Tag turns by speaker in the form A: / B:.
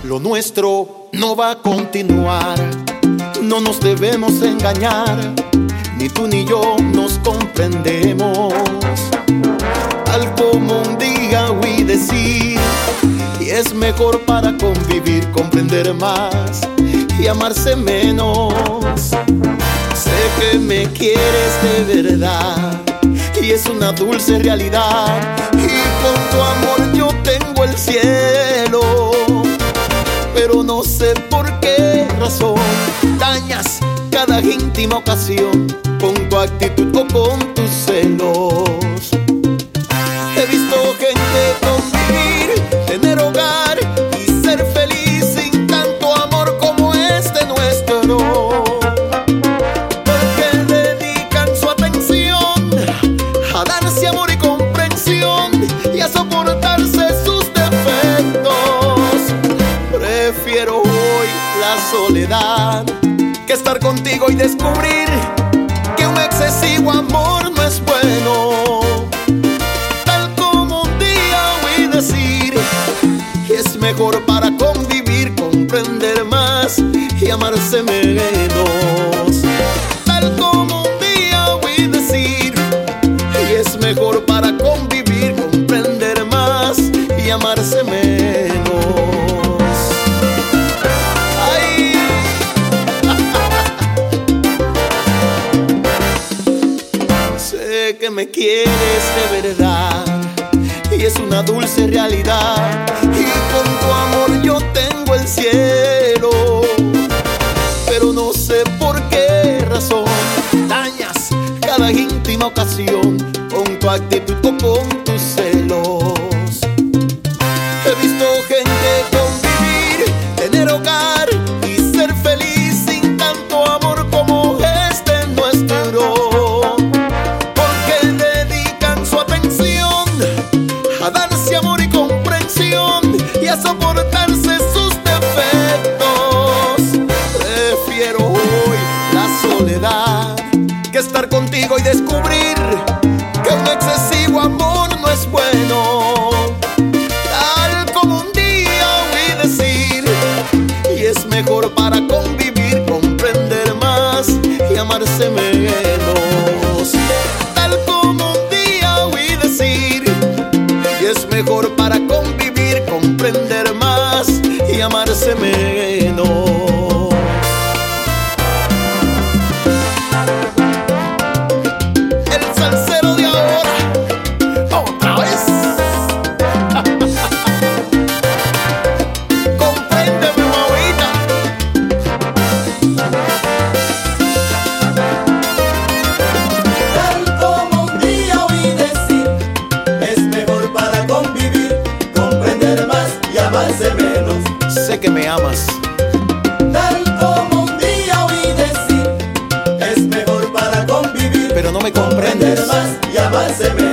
A: Lo nuestro no va a continuar, no nos debemos engañar, ni tú ni yo nos comprendemos. Tal como un día oí decir, y es mejor para convivir, comprender más y amarse menos. Sé que me quieres de verdad y es una dulce realidad, y con tu amor yo tengo el cielo. Pero no sé por qué razón dañas cada íntima ocasión con tu actitud o con tus celos. He visto gente convivir, tener hogar y ser feliz sin tanto amor como este nuestro, porque dedican su atención a darse amor y comprensión y a soportarse sus defectos. Prefiero hoy la soledad que estar contigo y descubrir que un excesivo amor no es bueno. Tal como un día oí decir, y es mejor para convivir, comprender más y amarse menos. Tal como un día oí decir, y es mejor para convivir, comprender más y amarse menos. Sé que me quieres de verdad y es una dulce realidad, y con tu amor yo tengo el cielo. Pero no sé por qué razón dañas cada íntima ocasión con tu actitud o con tus celos. He visto gente convivir, tener hogar y ser feliz sin tanto amor como este nuestro, porque dedican su atención a darse amor y comprensión y a soportarse sus defectos. Prefiero hoy la soledad que estar contigo y descubrir que un excesivo amor no es bueno. Tal como un día oí decir, y es mejor para convivir, comprender más y amarse menos. Tal como un día oí decir, y es mejor para convivir, comprender más y amarse menos. El salsero de ahora, otra vez. Compréndeme, mamita.
B: Tal como un día oí decir, es mejor para convivir, comprender más y amarse menos.
A: Sé que me amas,
B: Tal como un día oí decir, es mejor para convivir,
A: pero no me
B: comprender
A: comprendes.
B: más y amarse menos.